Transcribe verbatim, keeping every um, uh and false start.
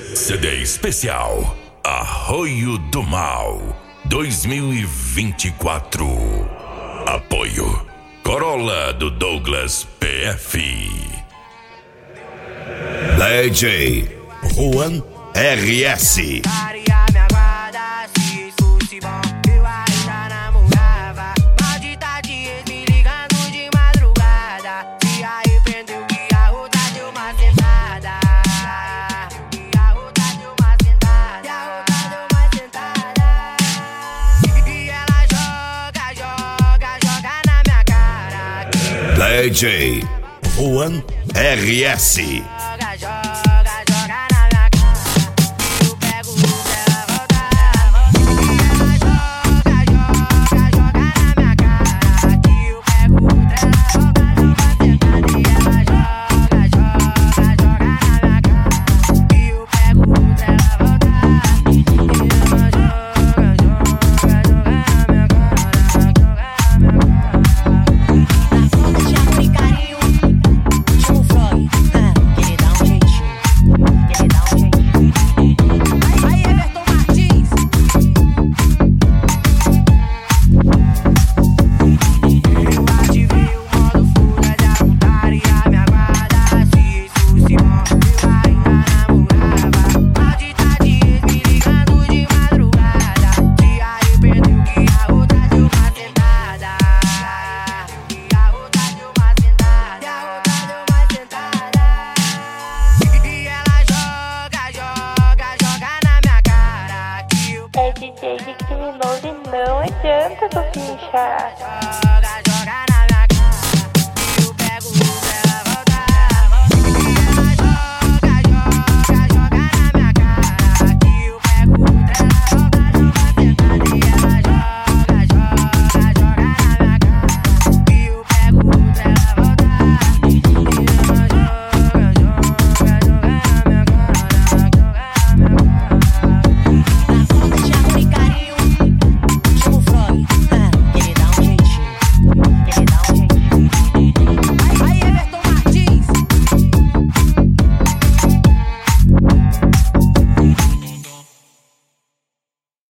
C D especial Arroio do Mal dois mil e vinte e quatro. Apoio Corolla do Douglas P F. D J Juan R S. D J Juan R S. É D J de criminoso e não adianta, Sofinha.